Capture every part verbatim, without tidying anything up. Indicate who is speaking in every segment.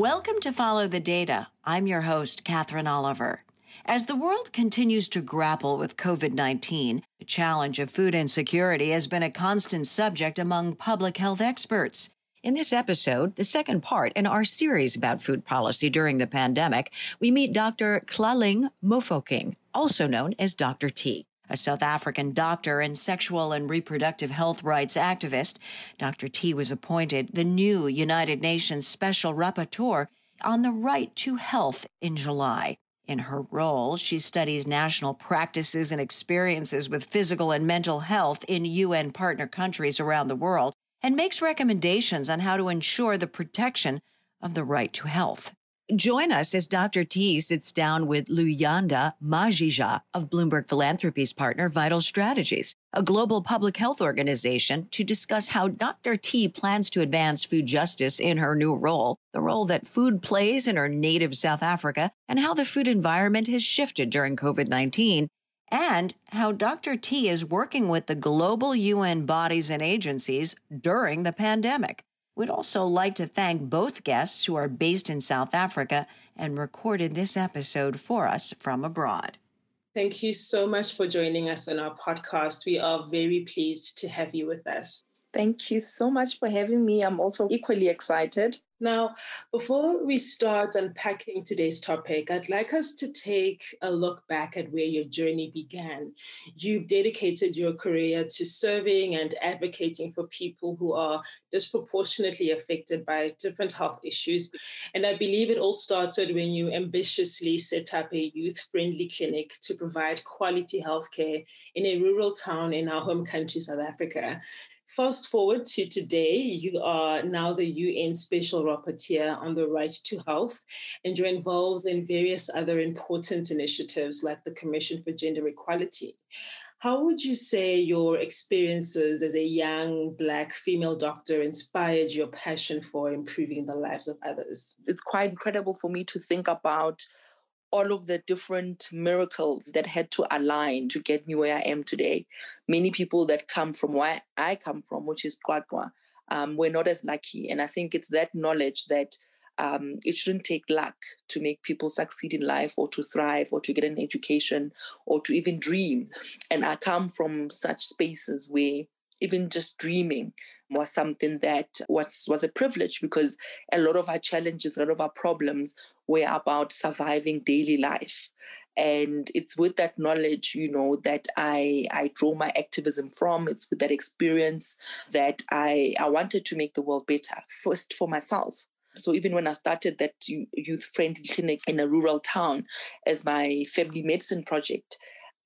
Speaker 1: Welcome to Follow the Data. I'm your host, Catherine Oliver. As the world continues to grapple with covid nineteen, the challenge of food insecurity has been a constant subject among public health experts. In this episode, the second part in our series about food policy during the pandemic, we meet Doctor Tlaleng Mofokeng, also known as Doctor T. A South African doctor and sexual and reproductive health rights activist, Doctor T was appointed the new United Nations Special Rapporteur on the right to health in July. In her role, she studies national practices and experiences with physical and mental health in U N partner countries around the world and makes recommendations on how to ensure the protection of the right to health. Join us as Doctor T sits down with Luyanda Majija of Bloomberg Philanthropy's partner Vital Strategies, a global public health organization, to discuss how Doctor T plans to advance food justice in her new role, the role that food plays in her native South Africa, and how the food environment has shifted during covid nineteen, and how Doctor T is working with the global U N bodies and agencies during the pandemic. We'd also like to thank both guests who are based in South Africa and recorded this episode for us from abroad.
Speaker 2: Thank you so much for joining us on our podcast. We are very pleased to have you with us.
Speaker 3: Thank you so much for having me. I'm also equally excited.
Speaker 2: Now, before we start unpacking today's topic, I'd like us to take a look back at where your journey began. You've dedicated your career to serving and advocating for people who are disproportionately affected by different health issues. And I believe it all started when you ambitiously set up a youth-friendly clinic to provide quality healthcare in a rural town in our home country, South Africa. Fast forward to today, you are now the U N Special Rapporteur on the right to health, and you're involved in various other important initiatives like the Commission for Gender Equality. How would you say your experiences as a young Black female doctor inspired your passion for improving the lives of others?
Speaker 3: It's quite incredible for me to think about all of the different miracles that had to align to get me where I am today. Many people that come from where I come from, which is QwaQwa, um, were not as lucky. And I think it's that knowledge that um, it shouldn't take luck to make people succeed in life or to thrive or to get an education or to even dream. And I come from such spaces where even just dreaming was something that was, was a privilege, because a lot of our challenges, a lot of our problems were about surviving daily life. And it's with that knowledge, you know, that I, I draw my activism from. It's with that experience that I, I wanted to make the world better, first for myself. So even when I started that youth-friendly clinic in a rural town as my family medicine project,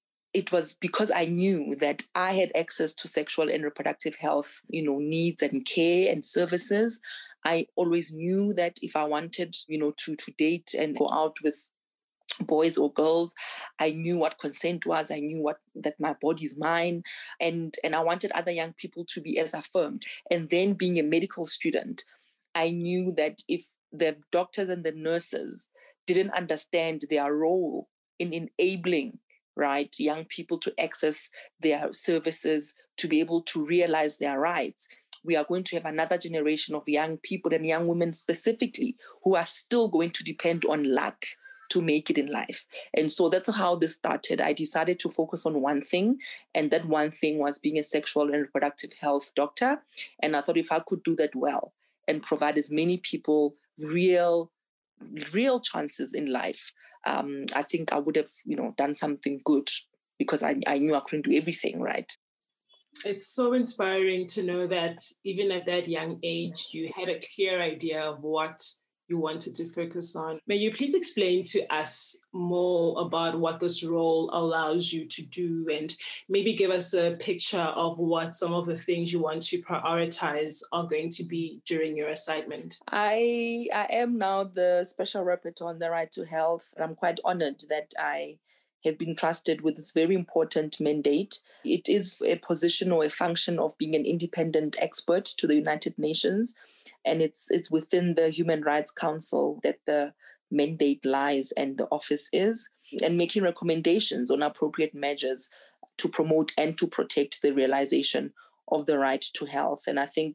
Speaker 3: it was because I knew that I had access to sexual and reproductive health, you know, needs and care and services. I always knew that if I wanted, you know, to, to date and go out with boys or girls, I knew what consent was. I knew what that my body is mine. And, and I wanted other young people to be as affirmed. And then being a medical student, I knew that if the doctors and the nurses didn't understand their role in enabling right, young people to access their services, to be able to realize their rights, we are going to have another generation of young people and young women specifically who are still going to depend on luck to make it in life. And so that's how this started. I decided to focus on one thing, and that one thing was being a sexual and reproductive health doctor. And I thought if I could do that well and provide as many people real, real chances in life, Um, I think I would have, you know, done something good, because I, I knew I couldn't do everything, right?
Speaker 2: It's so inspiring to know that even at that young age, you had a clear idea of what you wanted to focus on. May you please explain to us more about what this role allows you to do, and maybe give us a picture of what some of the things you want to prioritize are going to be during your assignment?
Speaker 3: I, I am now the Special Rapporteur on the right to health. I'm quite honored that I have been trusted with this very important mandate. It is a position or a function of being an independent expert to the United Nations. And it's it's within the Human Rights Council that the mandate lies and the office is, and making recommendations on appropriate measures to promote and to protect the realization of the right to health. And I think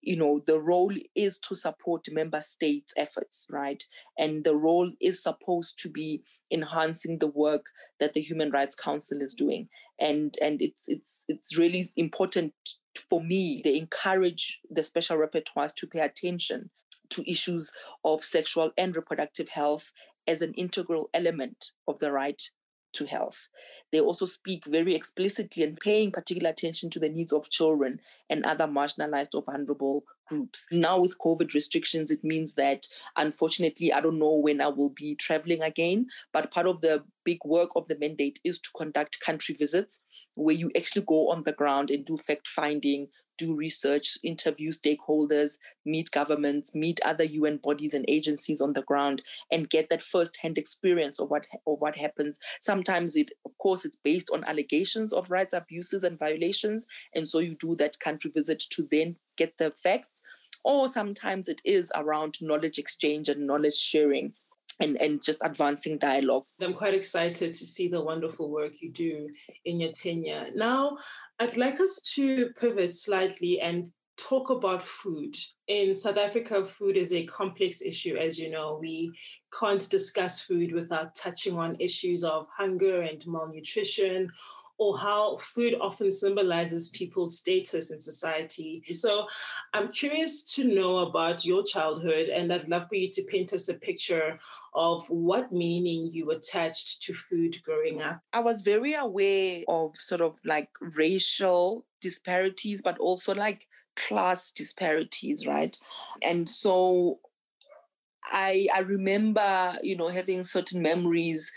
Speaker 3: you know, the role is to support member states' efforts, right? And the role is supposed to be enhancing the work that the Human Rights Council is doing. And, and it's, it's, it's really important for me. They encourage the special rapporteurs to pay attention to issues of sexual and reproductive health as an integral element of the right to health. They also speak very explicitly and paying particular attention to the needs of children and other marginalized or vulnerable groups. Now with COVID restrictions, it means that, unfortunately, I don't know when I will be traveling again, but part of the big work of the mandate is to conduct country visits where you actually go on the ground and do fact-finding, do research, interview stakeholders, meet governments, meet other U N bodies and agencies on the ground, and get that first-hand experience of what of what happens. Sometimes it, of course, it's based on allegations of rights abuses and violations, and so you do that country visit to then get the facts. Or sometimes it is around knowledge exchange and knowledge sharing. And, and just advancing dialogue.
Speaker 2: I'm quite excited to see the wonderful work you do in your tenure. Now, I'd like us to pivot slightly and talk about food. In South Africa, food is a complex issue, as you know. We can't discuss food without touching on issues of hunger and malnutrition, or how food often symbolizes people's status in society. So I'm curious to know about your childhood, and I'd love for you to paint us a picture of what meaning you attached to food growing up.
Speaker 3: I was very aware of sort of like racial disparities, but also like class disparities, right? And so I, I remember, you know, having certain memories,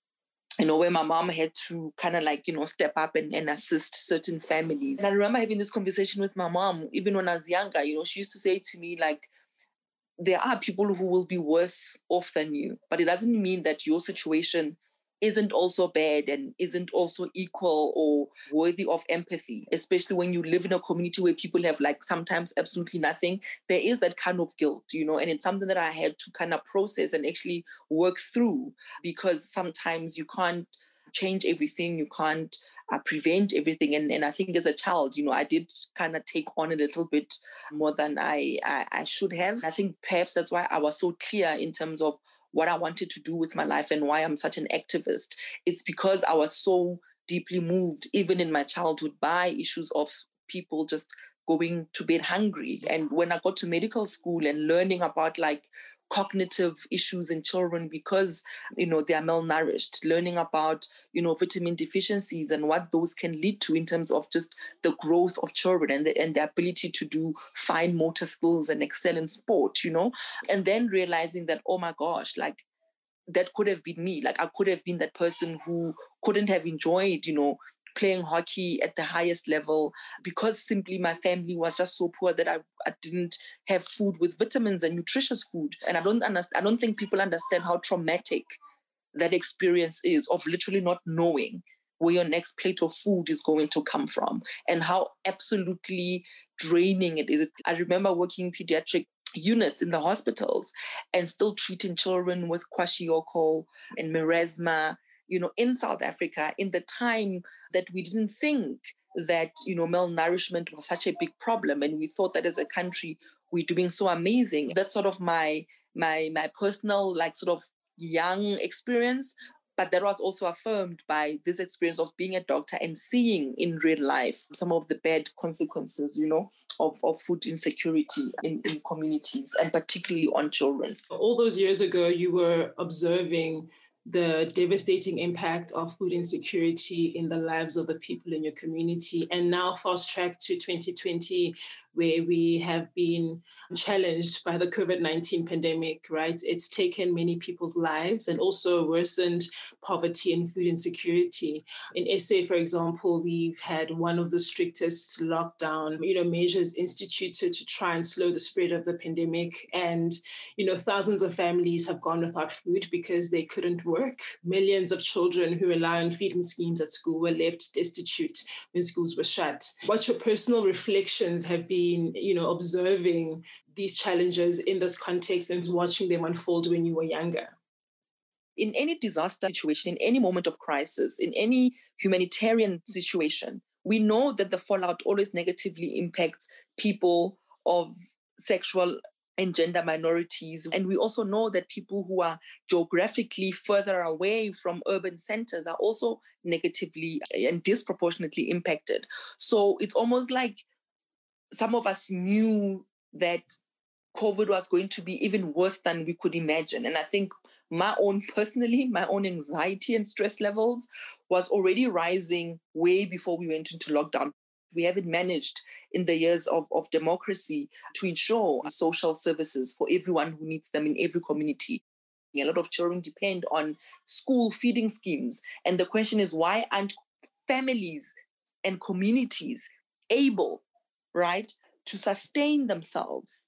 Speaker 3: you know, where my mom had to kind of like, you know, step up and, and assist certain families. And I remember having this conversation with my mom, even when I was younger. You know, she used to say to me, like, there are people who will be worse off than you, but it doesn't mean that your situation isn't also bad and isn't also equal or worthy of empathy, especially when you live in a community where people have like sometimes absolutely nothing. There is that kind of guilt, you know, and it's something that I had to kind of process and actually work through, because sometimes you can't change everything, you can't uh, prevent everything. And, and I think as a child, you know, I did kind of take on a little bit more than I, I, I should have. I think perhaps that's why I was so clear in terms of what I wanted to do with my life and why I'm such an activist. It's because I was so deeply moved, even in my childhood, by issues of people just going to bed hungry. And when I got to medical school and learning about like cognitive issues in children because, you know, they are malnourished, learning about, you know, vitamin deficiencies and what those can lead to in terms of just the growth of children and the, and the ability to do fine motor skills and excel in sport, you know, and then realizing that, oh my gosh, like that could have been me. Like I could have been that person who couldn't have enjoyed, you know, playing hockey at the highest level because simply my family was just so poor that I, I didn't have food with vitamins and nutritious food. And I don't understand, I don't think people understand how traumatic that experience is of literally not knowing where your next plate of food is going to come from and how absolutely draining it is. I remember working in pediatric units in the hospitals and still treating children with kwashiorkor and marasma, you know, in South Africa, in the time that we didn't think that, you know, malnourishment was such a big problem. And we thought that as a country, we're doing so amazing. That's sort of my, my, my personal, like sort of young experience. But that was also affirmed by this experience of being a doctor and seeing in real life some of the bad consequences, you know, of, of food insecurity in, in communities and particularly on children.
Speaker 2: All those years ago, you were observing the devastating impact of food insecurity in the lives of the people in your community. And now fast track to twenty twenty, where we have been challenged by the COVID nineteen pandemic, right? It's taken many people's lives and also worsened poverty and food insecurity. In S A, for example, we've had one of the strictest lockdown, you know, measures instituted to try and slow the spread of the pandemic. And, you know, thousands of families have gone without food because they couldn't work. Millions of children who rely on feeding schemes at school were left destitute when schools were shut. What your personal reflections have been, you know, observing these challenges in this context and watching them unfold when you were younger?
Speaker 3: In any disaster situation, in any moment of crisis, in any humanitarian situation, we know that the fallout always negatively impacts people of sexual and gender minorities. And we also know that people who are geographically further away from urban centers are also negatively and disproportionately impacted. So it's almost like some of us knew that COVID was going to be even worse than we could imagine. And I think my own, personally, my own anxiety and stress levels was already rising way before we went into lockdown. We haven't managed in the years of, of democracy to ensure social services for everyone who needs them in every community. A lot of children depend on school feeding schemes. And the question is, why aren't families and communities able, right, to sustain themselves?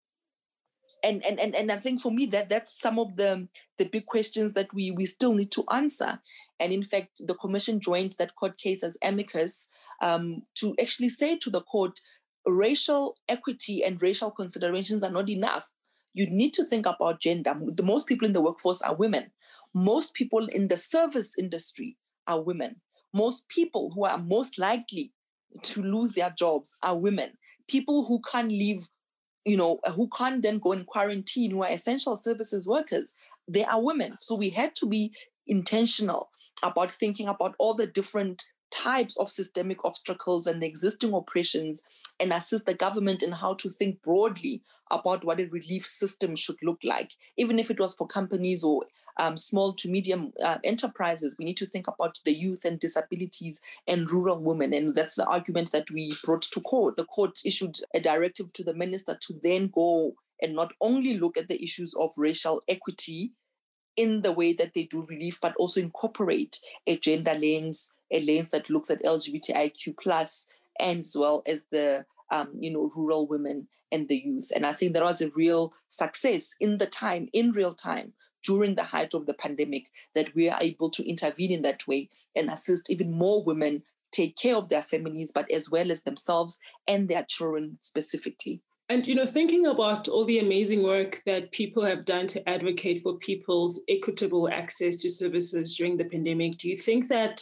Speaker 3: And, and, and, and I think for me that that's some of the, the big questions that we, we still need to answer. And in fact, the commission joined that court case as amicus um, to actually say to the court, racial equity and racial considerations are not enough. You need to think about gender. The most people in the workforce are women. Most people in the service industry are women. Most people who are most likely to lose their jobs are women. People who can't leave, you know, who can't then go in quarantine, who are essential services workers, they are women. So we had to be intentional about thinking about all the different types of systemic obstacles and the existing oppressions and assist the government in how to think broadly about what a relief system should look like. Even if it was for companies or um, small to medium uh, enterprises, we need to think about the youth and disabilities and rural women. And that's the argument that we brought to court. The court issued a directive to the minister to then go and not only look at the issues of racial equity in the way that they do relief, but also incorporate a gender lens, a lens that looks at L G B T I Q plus, and as well as the um, you know, rural women and the youth. And I think there was a real success in the time, in real time, during the height of the pandemic, that we are able to intervene in that way and assist even more women take care of their families, but as well as themselves and their children specifically.
Speaker 2: And, you know, thinking about all the amazing work that people have done to advocate for people's equitable access to services during the pandemic, do you think that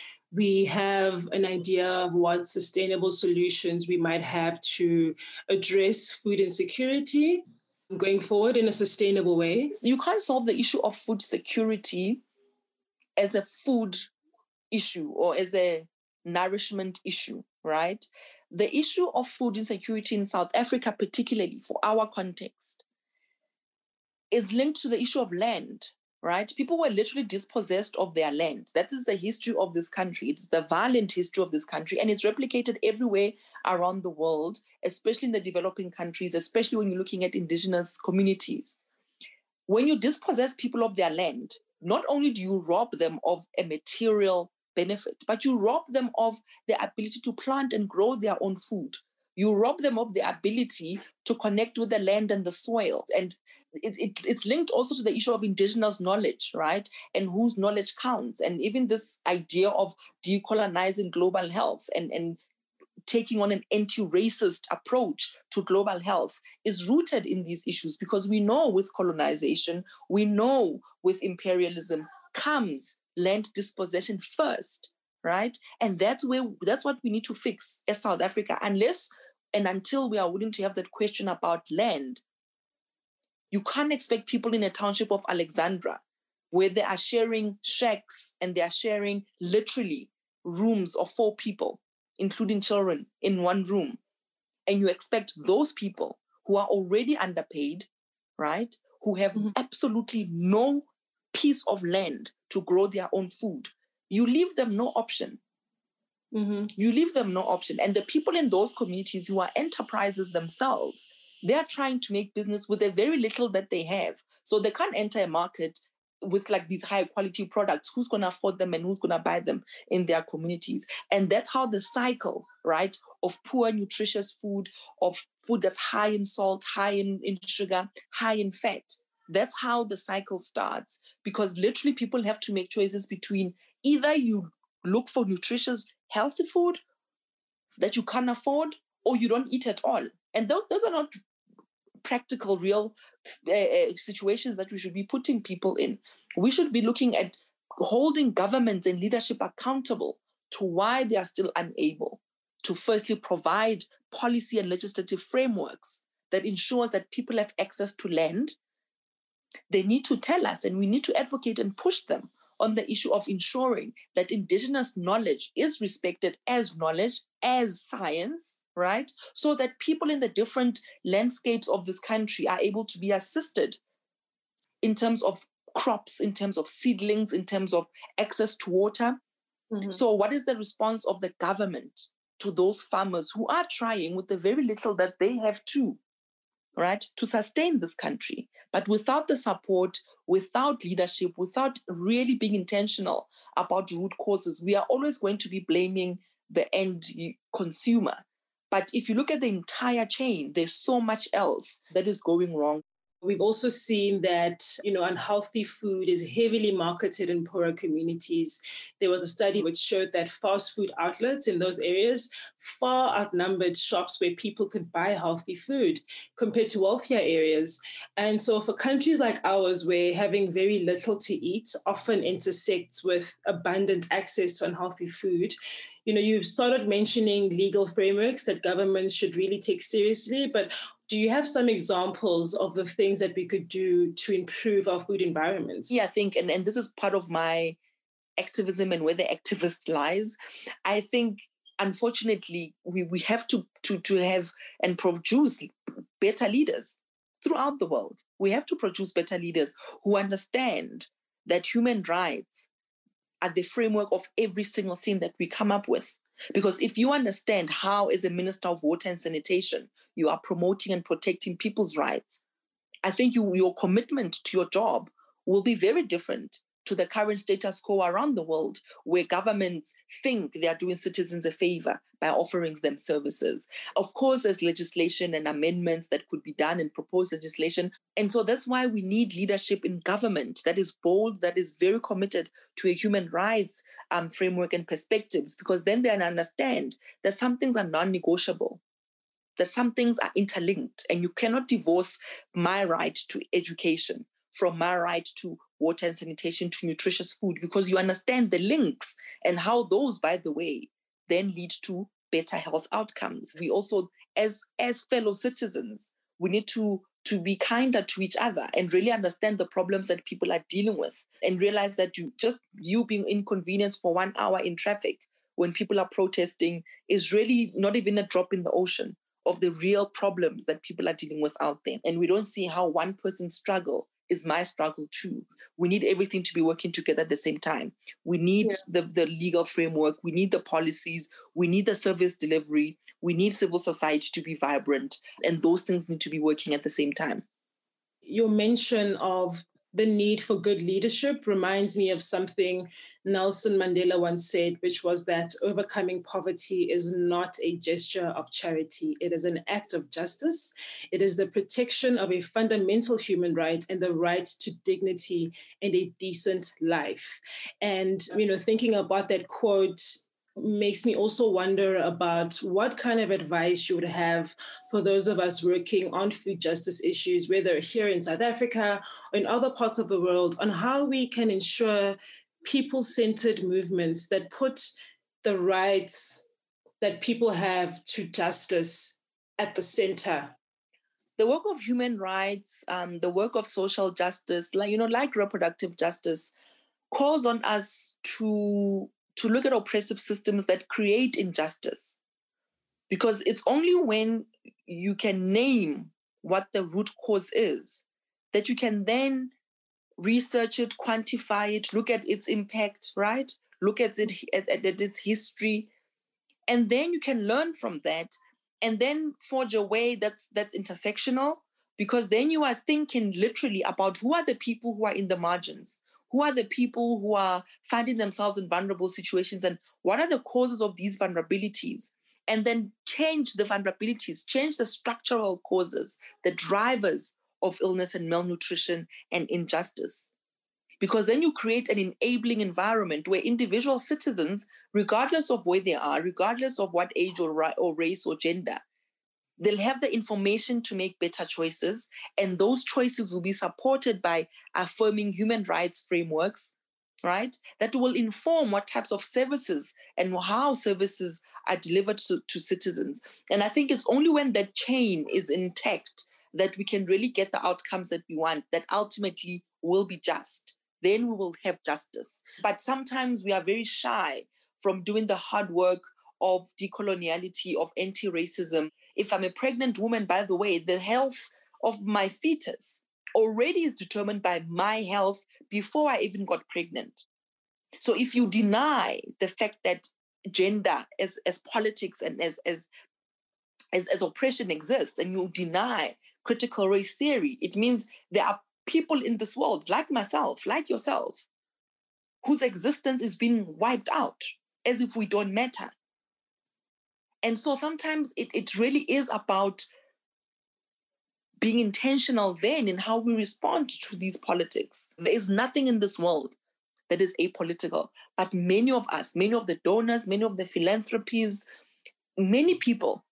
Speaker 2: we have an idea of what sustainable solutions we might have to address food insecurity going forward in a sustainable way?
Speaker 3: You can't solve the issue of food security as a food issue or as a nourishment issue, right? The issue of food insecurity in South Africa, particularly for our context, is linked to the issue of land, right? People were literally dispossessed of their land. That is the history of this country. It's the violent history of this country, and it's replicated everywhere around the world, especially in the developing countries, especially when you're looking at indigenous communities. When you dispossess people of their land, not only do you rob them of a material benefit, but you rob them of the ability to plant and grow their own food. You rob them of the ability to connect with the land and the soil. And it, it, it's linked also to the issue of indigenous knowledge, right? And whose knowledge counts. And even this idea of decolonizing global health and, and taking on an anti-racist approach to global health is rooted in these issues, because we know with colonization, we know with imperialism comes land dispossession first, right? And that's where that's what we need to fix as South Africa. Unless and until we are willing to have that question about land, you can't expect people in a township of Alexandra, where they are sharing shacks and they are sharing literally rooms of four people, including children, in one room. And you expect those people who are already underpaid, right, who have mm-hmm. absolutely no piece of land to grow their own food, you leave them no option. Mm-hmm. You leave them no option. And the people in those communities who are enterprises themselves, they are trying to make business with the very little that they have. So they can't enter a market with like these high quality products. Who's going to afford them and who's going to buy them in their communities? And that's how the cycle, right, of poor, nutritious food, of food that's high in salt, high in, in sugar, high in fat. That's how the cycle starts, because literally people have to make choices between either you look for nutritious, healthy food that you can't afford, or you don't eat at all. And those, those are not practical, real uh, situations that we should be putting people in. We should be looking at holding governments and leadership accountable to why they are still unable to firstly provide policy and legislative frameworks that ensures that people have access to land. They need to tell us, and we need to advocate and push them on the issue of ensuring that indigenous knowledge is respected as knowledge, as science, right? So that people in the different landscapes of this country are able to be assisted in terms of crops, in terms of seedlings, in terms of access to water. Mm-hmm. So what is the response of the government to those farmers who are trying with the very little that they have too, right, to sustain this country? But without the support, without leadership, without really being intentional about root causes, we are always going to be blaming the end consumer. But if you look at the entire chain, there's so much else that is going wrong.
Speaker 2: We've also seen that, you know, unhealthy food is heavily marketed in poorer communities. There was a study which showed that fast food outlets in those areas far outnumbered shops where people could buy healthy food compared to wealthier areas. And so for countries like ours, where having very little to eat often intersects with abundant access to unhealthy food, you know, you've started mentioning legal frameworks that governments should really take seriously, but do you have some examples of the things that we could do to improve our food environments?
Speaker 3: Yeah, I think, and, and this is part of my activism and where the activist lies. I think, unfortunately, we, we have to, to, to have and produce better leaders throughout the world. We have to produce better leaders who understand that human rights are the framework of every single thing that we come up with. Because if you understand how, as a Minister of Water and Sanitation, you are promoting and protecting people's rights, I think you, your commitment to your job will be very different to the current status quo around the world, where governments think they are doing citizens a favor by offering them services. Of course, there's legislation and amendments that could be done in proposed legislation. And so that's why we need leadership in government that is bold, that is very committed to a human rights um, framework and perspectives, because then they understand that some things are non-negotiable, that some things are interlinked, and you cannot divorce my right to education from my right to water and sanitation to nutritious food, because you understand the links and how those, by the way, then lead to better health outcomes. We also, as, as fellow citizens, we need to, to be kinder to each other and really understand the problems that people are dealing with, and realize that you just you being inconvenienced for one hour in traffic when people are protesting is really not even a drop in the ocean of the real problems that people are dealing with out there. And we don't see how one person's struggle is my struggle too. We need everything to be working together at the same time. We need yeah. the, the legal framework. We need the policies. We need the service delivery. We need civil society to be vibrant. And those things need to be working at the same time.
Speaker 2: Your mention of the need for good leadership reminds me of something Nelson Mandela once said, which was that overcoming poverty is not a gesture of charity. It is an act of justice. It is the protection of a fundamental human right and the right to dignity and a decent life. And, you know, thinking about that quote makes me also wonder about what kind of advice you would have for those of us working on food justice issues, whether here in South Africa or in other parts of the world, on how we can ensure people-centered movements that put the rights that people have to justice at the center.
Speaker 3: The work of human rights, um, the work of social justice, like, you know, like reproductive justice, calls on us to to look at oppressive systems that create injustice. Because it's only when you can name what the root cause is that you can then research it, quantify it, look at its impact, right? Look at it at, at its history. And then you can learn from that and then forge a way that's that's intersectional, because then you are thinking literally about who are the people who are in the margins. Who are the people who are finding themselves in vulnerable situations, and what are the causes of these vulnerabilities? And then change the vulnerabilities, change the structural causes, the drivers of illness and malnutrition and injustice. Because then you create an enabling environment where individual citizens, regardless of where they are, regardless of what age or, ra- or race or gender, they'll have the information to make better choices, and those choices will be supported by affirming human rights frameworks, right? That will inform what types of services and how services are delivered to, to citizens. And I think it's only when that chain is intact that we can really get the outcomes that we want, that ultimately will be just. Then we will have justice. But sometimes we are very shy from doing the hard work of decoloniality, of anti-racism. If I'm a pregnant woman, by the way, the health of my fetus already is determined by my health before I even got pregnant. So if you deny the fact that gender as, as politics and as, as, as, as oppression exists, and you deny critical race theory, it means there are people in this world, like myself, like yourself, whose existence is being wiped out as if we don't matter. And so sometimes it, it really is about being intentional then in how we respond to these politics. There is nothing in this world that is apolitical, but many of us, many of the donors, many of the philanthropies, many people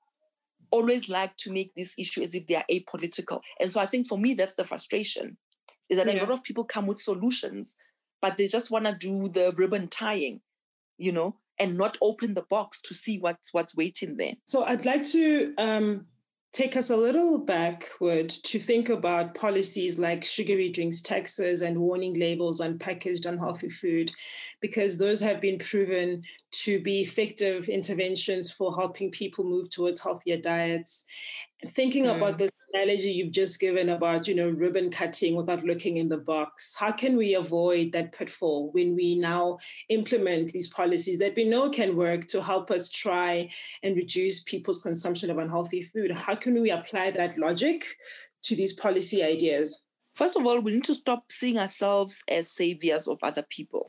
Speaker 3: always like to make this issue as if they are apolitical. And so I think for me, that's the frustration, is that yeah. a lot of people come with solutions, but they just want to do the ribbon tying, you know, and not open the box to see what's what's waiting there.
Speaker 2: So I'd like to um, take us a little backward to think about policies like sugary drinks taxes and warning labels on packaged unhealthy food, because those have been proven to be effective interventions for helping people move towards healthier diets. Thinking mm. about this analogy you've just given about, you know, ribbon cutting without looking in the box, how can we avoid that pitfall when we now implement these policies that we know can work to help us try and reduce people's consumption of unhealthy food? How can we apply that logic to these policy ideas?
Speaker 3: First of all, we need to stop seeing ourselves as saviors of other people,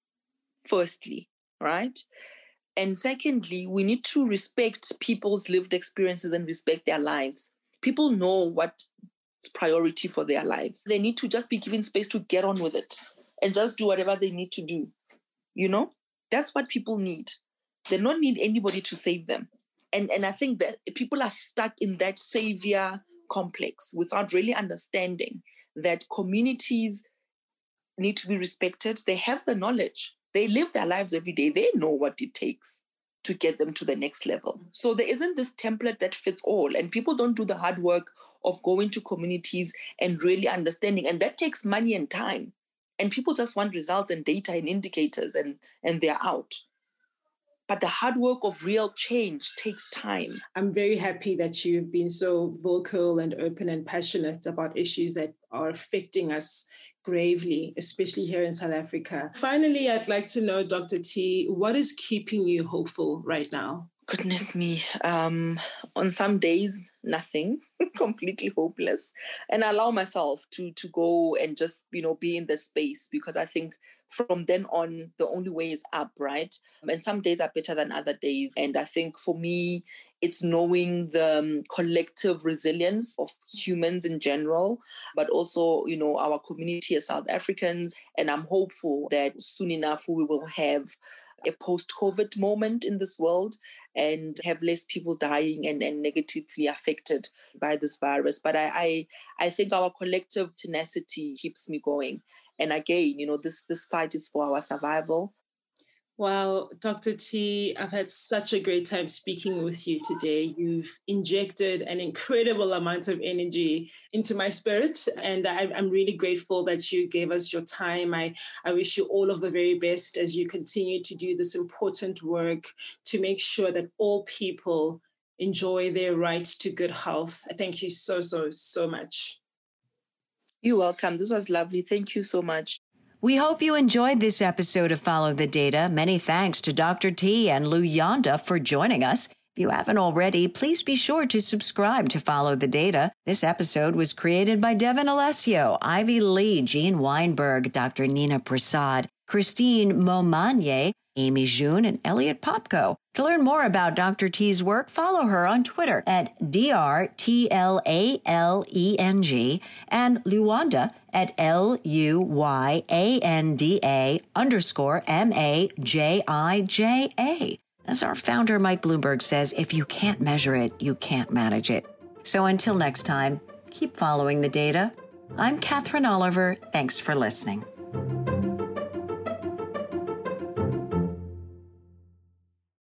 Speaker 3: firstly, right? And secondly, we need to respect people's lived experiences and respect their lives. People know what's priority for their lives. They need to just be given space to get on with it and just do whatever they need to do. You know, that's what people need. They don't need anybody to save them. And, and I think that people are stuck in that savior complex without really understanding that communities need to be respected. They have the knowledge. They live their lives every day. They know what it takes to get them to the next level. So there isn't this template that fits all. And people don't do the hard work of going to communities and really understanding. And that takes money and time. And people just want results and data and indicators, and, and they're out. But the hard work of real change takes time.
Speaker 2: I'm very happy that you've been so vocal and open and passionate about issues that are affecting us gravely, especially here in South Africa. Finally, I'd like to know, Doctor T, what is keeping you hopeful right now?
Speaker 3: Goodness me. Um, on some days, nothing, completely hopeless. And I allow myself to, to go and just, you know, be in the space, because I think from then on, the only way is up, right? And some days are better than other days. And I think for me, it's knowing the um, collective resilience of humans in general, but also, you know, our community as South Africans. And I'm hopeful that soon enough we will have a post-COVID moment in this world and have less people dying and, and negatively affected by this virus. But I, I, I think our collective tenacity keeps me going. And again, you know, this, this fight is for our survival.
Speaker 2: Wow, Doctor T, I've had such a great time speaking with you today. You've injected an incredible amount of energy into my spirit, and I, I'm really grateful that you gave us your time. I, I wish you all of the very best as you continue to do this important work to make sure that all people enjoy their right to good health. Thank you so, so, so much.
Speaker 3: You're welcome. This was lovely. Thank you so much.
Speaker 1: We hope you enjoyed this episode of Follow the Data. Many thanks to Doctor T and Luyanda for joining us. If you haven't already, please be sure to subscribe to Follow the Data. This episode was created by Devin Alessio, Ivy Lee, Jean Weinberg, Doctor Nina Prasad, Christine Momanier, Amy June, and Elliot Popko. To learn more about Doctor T's work, follow her on Twitter at D R T L A L E N G and Luyanda at L U Y A N D A underscore M A J I J A. As our founder, Mike Bloomberg, says, if you can't measure it, you can't manage it. So until next time, keep following the data. I'm Catherine Oliver. Thanks for listening.